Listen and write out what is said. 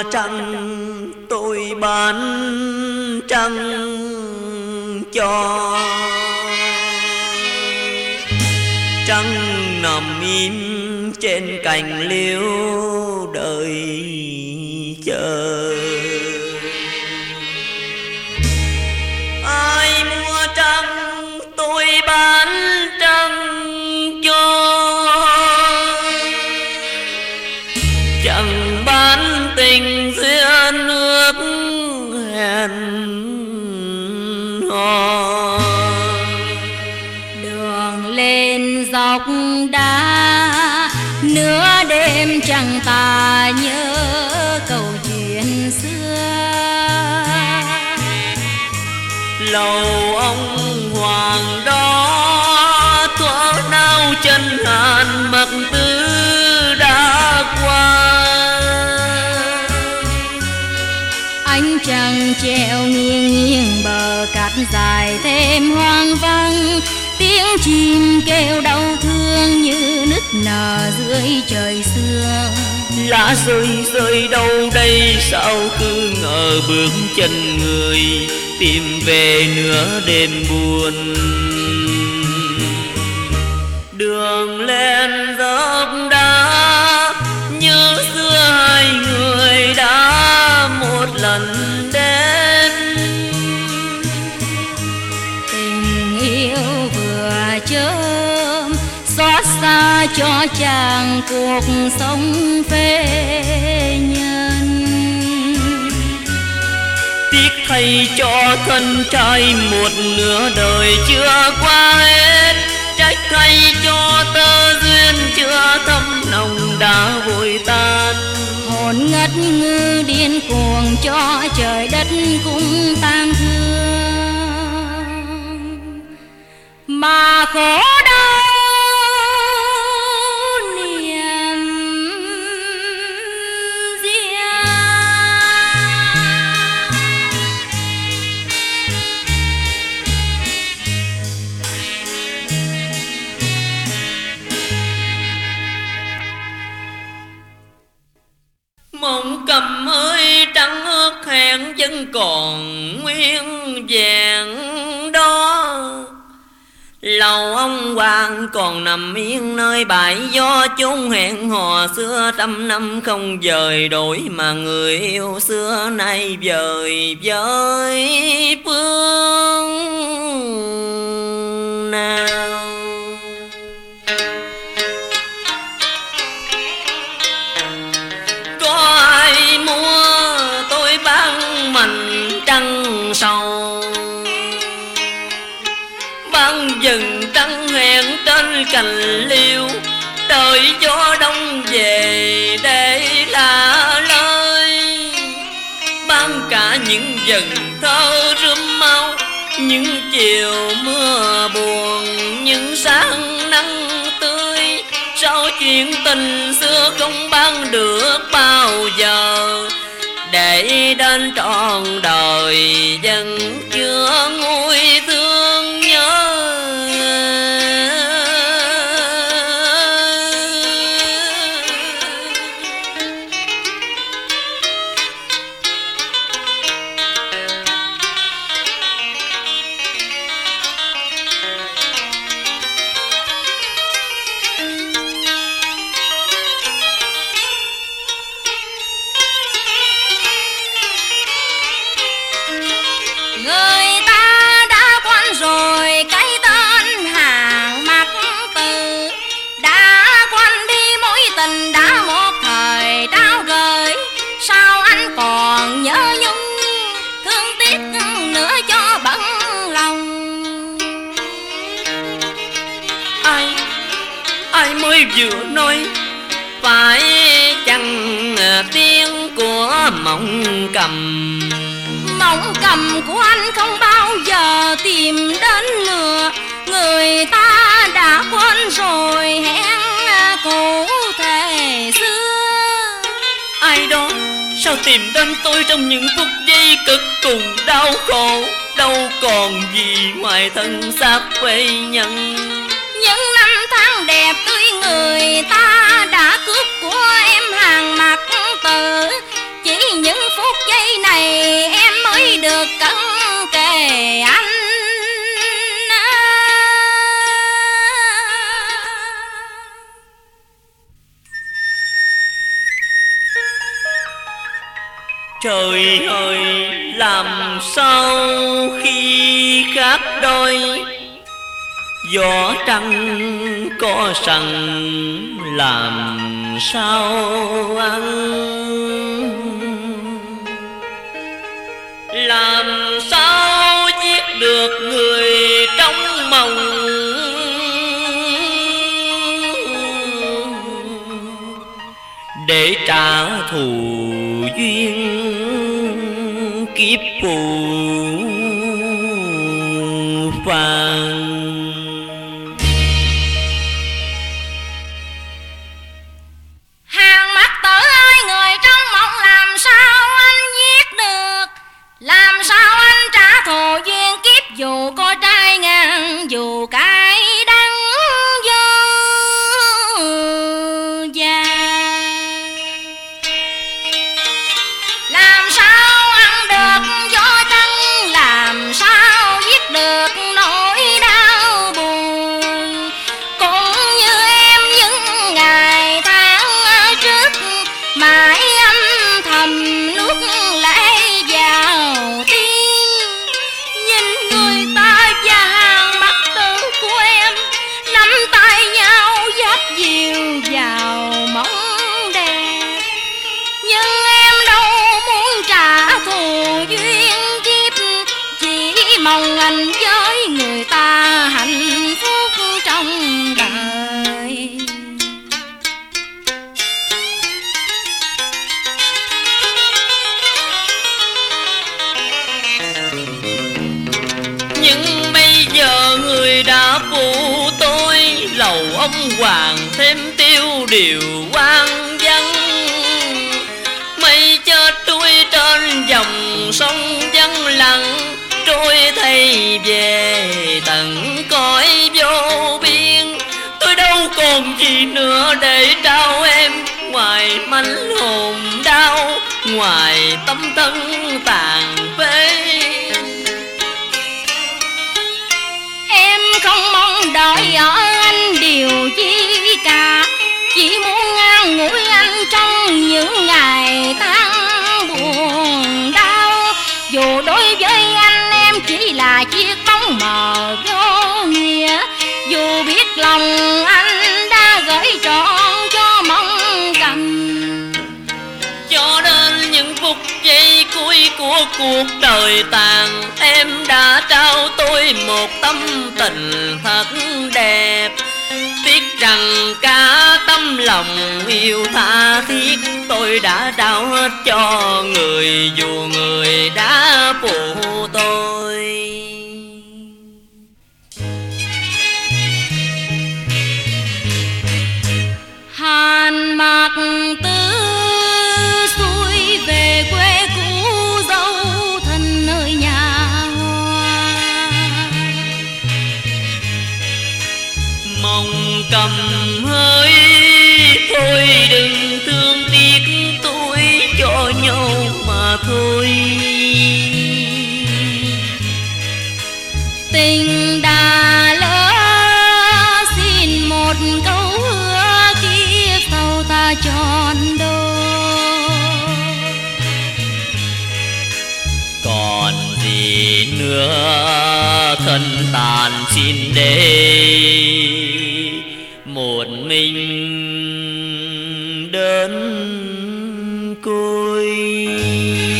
mua trăng tôi bán trăng cho. Trăng nằm im trên cành liễu đợi chờ. Ai mua trăng tôi bán trăng cho. Chẳng bán tình duyên ước hẹn hò. Đường lên dọc đá nửa đêm chẳng ta nhớ câu chuyện xưa. Lầu ông hoàng đó thuở nao chân hàn mặc tư đã qua. Ánh trăng treo nghiêng nghiêng bờ cát dài thêm hoang vắng. Tiếng chim kêu đau thương như nức nở dưới trời xưa. Lá rơi rơi đâu đây sao cứ ngờ bước chân người tìm về nửa đêm buồn. Đường lên dốc đá như xưa hai người đã một lần đến. Tình yêu vừa chớm xót xa cho chàng cuộc sống phế nhân. Tiếc thay cho thân trai một nửa đời chưa qua hết. Trách thay cho tơ duyên chưa thâm nồng đã vội tan. Hồn ngất ngư điên cuồng cho trời đất cũng tang thương. Mà khổ đau niềm riêng. Mộng cầm ơi trăng ước hẹn vẫn còn nguyên vẹn đó. Lầu ông hoàng còn nằm yên nơi bãi gió chốn hẹn hò xưa trăm năm không dời đổi. Mà người yêu xưa nay vời với phương nào. Có ai mua tôi bán mình trăng sầu. Bán dừng trăng hẹn trên cành liễu đợi gió đông về để lạ lời. Bán cả những dần thơ rơm mau, những chiều mưa buồn, những sáng nắng tươi. Sao chuyện tình xưa không bán được bao giờ, để đến trọn đời vẫn chưa nguôi thương nhớ. Vừa nói phải chăng tiếng của mộng cầm. Mộng cầm của anh không bao giờ tìm đến nữa. Người ta đã quên rồi hẹn cụ thể xưa. Ai đó sao tìm đến tôi trong những phút giây cực cùng đau khổ. Đâu còn gì ngoài thân xác quê nhân. Những năm tháng đẹp tươi người ta đã cướp của em hàng mặt tử. Chỉ được cận kề anh. Trời ơi, làm sao khi khác đôi, gió trăng có sẵn làm sao ăn, làm sao giết được người trong mộng, để trả thù duyên kiếp phù phàng. Hàng mắt tử ơi, người trong mộng làm sao anh giết được, làm sao anh trả thù duyên kiếp, dù có trai ngang dù cái đắng vô già. Làm sao ăn được gió trăng, làm sao giết được nỗi đau buồn, cũng như em những ngày tháng trước mãi âm thầm nuốt lệ vào tim. Nhìn người ta và hàng mắt tử của em nắm tay nhau dắt dìu vào mong đẹp, nhưng em đâu muốn trả thù duyên kiếp, chỉ mong anh với người ta hạnh phúc trong đời. Nhưng bây giờ người đã phụ tôi, lầu ông hoàng thêm tiêu điều quan văn. Mây chết trôi trên dòng sông vắng lặng, trôi thay về tận cõi vô biên. Tôi đâu còn gì nữa để trao em, ngoài mảnh hồn đau, ngoài tâm thân tàn phế. Em không mong đợi ở anh điều gì cả, chỉ muốn an ủi anh trong những ngày tháng buồn đau. Dù đối với anh em chỉ là chiếc bóng mờ vô nghĩa, dù biết lòng anh đã gửi trọn cho mong cầm. Cho đến những phút giây cuối của cuộc đời tàn, em đã trao tôi một tâm tình thật đẹp. Tiếc rằng cả tấm lòng yêu tha thiết tôi đã trao hết cho người, dù người đã phụ tôi. Hàn Mạc Tử xuôi về quê cũ, dấu thân nơi nhà hoa. Mong cầm hơi thôi, đừng thương tiếc tôi cho nhau mà thôi. Tình đã lỡ xin một câu hứa, kiếp sau ta tròn đôi. Còn gì nữa thân tàn xin để một mình đến côi.